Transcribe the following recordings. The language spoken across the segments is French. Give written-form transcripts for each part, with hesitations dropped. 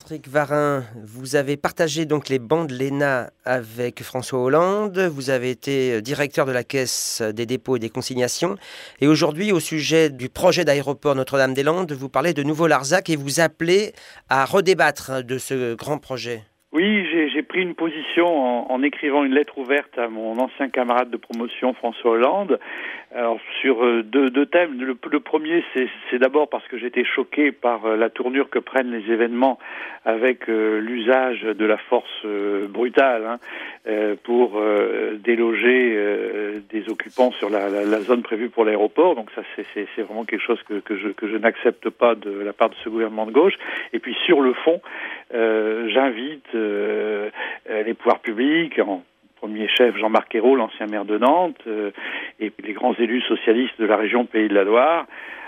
Patrick Varin, vous avez partagé donc les bancs de l'ENA avec François Hollande. Vous avez été directeur de la Caisse des dépôts et des consignations. Et aujourd'hui, au sujet du projet d'aéroport Notre-Dame-des-Landes, vous parlez de Nouveau-Larzac et vous appelez à redébattre de ce grand projet. Oui, j'ai pris une position en écrivant une lettre ouverte à mon ancien camarade de promotion François Hollande. Alors sur deux thèmes. Le premier, c'est d'abord parce que j'étais choqué par la tournure que prennent les événements avec l'usage de la force brutale pour déloger des occupants sur la zone prévue pour l'aéroport. Donc ça, c'est vraiment quelque chose que je n'accepte pas de la part de ce gouvernement de gauche. Et puis sur le fond, j'invite les pouvoirs publics, en premier chef Jean-Marc Ayrault, l'ancien maire de Nantes, et les grands élus socialistes de la région Pays de la Loire,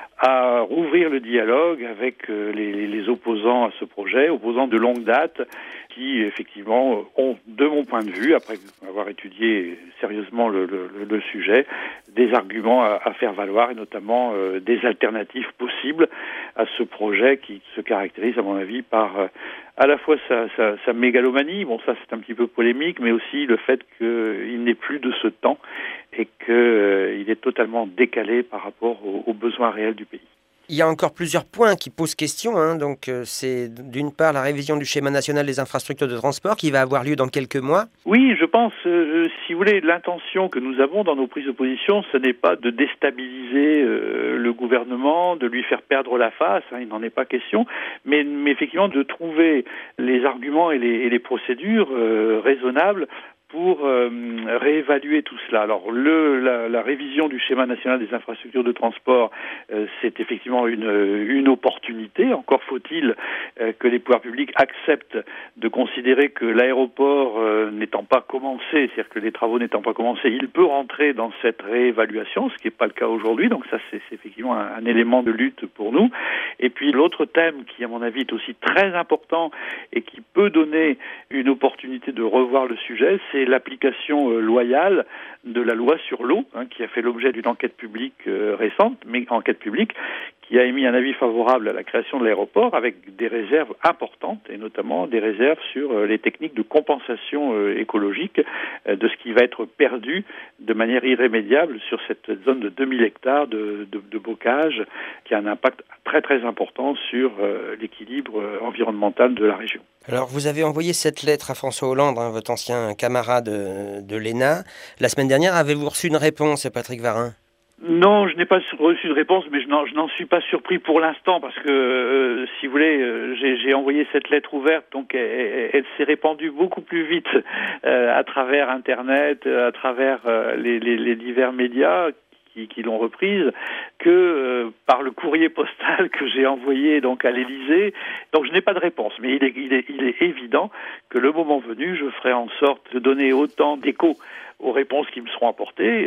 à rouvrir le dialogue avec les opposants à ce projet, opposants de longue date, qui effectivement ont, de mon point de vue, après avoir étudié sérieusement le sujet, des arguments à faire valoir et notamment des alternatives possibles à ce projet qui se caractérise, à mon avis, par à la fois sa mégalomanie, bon ça c'est un petit peu polémique, mais aussi le fait qu'il n'est plus de ce temps et qu'il est totalement décalé par rapport aux besoins réels du pays. Il y a encore plusieurs points qui posent question. Donc, c'est d'une part la révision du schéma national des infrastructures de transport qui va avoir lieu dans quelques mois. Oui, je pense, si vous voulez, l'intention que nous avons dans nos prises de position, ce n'est pas de déstabiliser le gouvernement, de lui faire perdre la face, il n'en est pas question, mais effectivement de trouver les arguments et les procédures raisonnables pour réévaluer tout cela. Alors la révision du schéma national des infrastructures de transport, c'est effectivement une opportunité. Encore faut-il que les pouvoirs publics acceptent de considérer que l'aéroport n'étant pas commencé, c'est-à-dire que les travaux n'étant pas commencés, il peut rentrer dans cette réévaluation, ce qui n'est pas le cas aujourd'hui. Donc ça, c'est effectivement un élément de lutte pour nous. Et puis l'autre thème qui, à mon avis, est aussi très important et qui peut donner une opportunité de revoir le sujet, c'est l'application loyale de la loi sur l'eau, qui a fait l'objet d'une enquête publique récente, mais enquête publique qui a émis un avis favorable à la création de l'aéroport avec des réserves importantes, et notamment des réserves sur les techniques de compensation écologique de ce qui va être perdu de manière irrémédiable sur cette zone de 2000 hectares de bocage, qui a un impact très très important sur l'équilibre environnemental de la région. Alors, vous avez envoyé cette lettre à François Hollande, votre ancien camarade de l'ENA. La semaine dernière, avez-vous reçu une réponse, Patrick Varin ? Non, je n'ai pas reçu de réponse, mais je n'en suis pas surpris pour l'instant, parce que, si vous voulez, j'ai envoyé cette lettre ouverte, donc elle s'est répandue beaucoup plus vite à travers Internet, à travers les divers médias qui l'ont reprise, que par le courrier postal que j'ai envoyé donc à l'Élysée. Donc je n'ai pas de réponse, mais il est évident que le moment venu, je ferai en sorte de donner autant d'écho aux réponses qui me seront apportées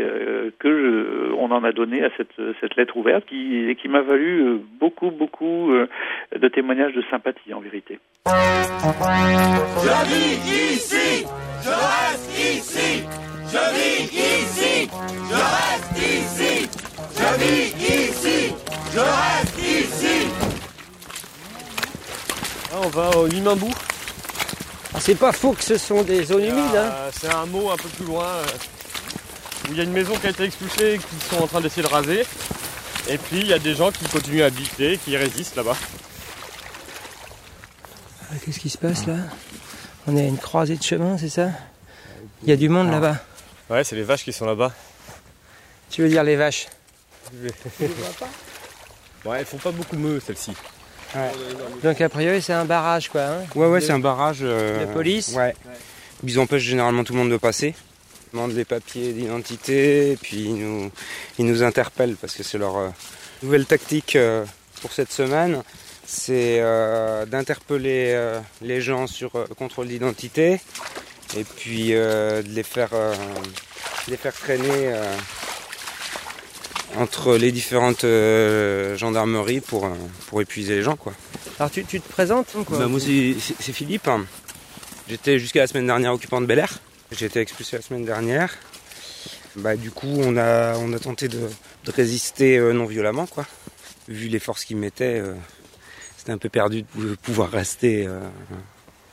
on en a donné à cette lettre ouverte qui m'a valu beaucoup de témoignages de sympathie en vérité. Je vis ici, je reste ici, je vis ici, je reste ici, je vis ici, je reste ici. Là, on va au Limambou. C'est pas faux que ce sont des zones humides. C'est un hameau un peu plus loin où il y a une maison qui a été expulsée et qui sont en train d'essayer de raser. Et puis il y a des gens qui continuent à habiter, qui résistent là-bas. Qu'est-ce qui se passe là ? On est à une croisée de chemin, c'est ça ? Il y a du monde là-bas. Ouais, c'est les vaches qui sont là-bas. Tu veux dire les vaches ? Ouais, elles font pas beaucoup meuh celles-ci. Ouais. Donc a priori c'est un barrage quoi. Ouais, c'est un barrage de police. Ouais. Ils empêchent généralement tout le monde de passer. Ils demandent les papiers d'identité et puis ils nous interpellent parce que c'est leur nouvelle tactique pour cette semaine. C'est d'interpeller les gens sur contrôle d'identité et puis de les faire traîner entre les différentes gendarmeries pour épuiser les gens, quoi. Alors tu te présentes quoi. Moi c'est Philippe. J'étais jusqu'à la semaine dernière occupant de Bel Air. J'ai été expulsé la semaine dernière. Du coup on a tenté de résister non violemment, quoi. Vu les forces qu'ils mettaient, c'était un peu perdu de pouvoir rester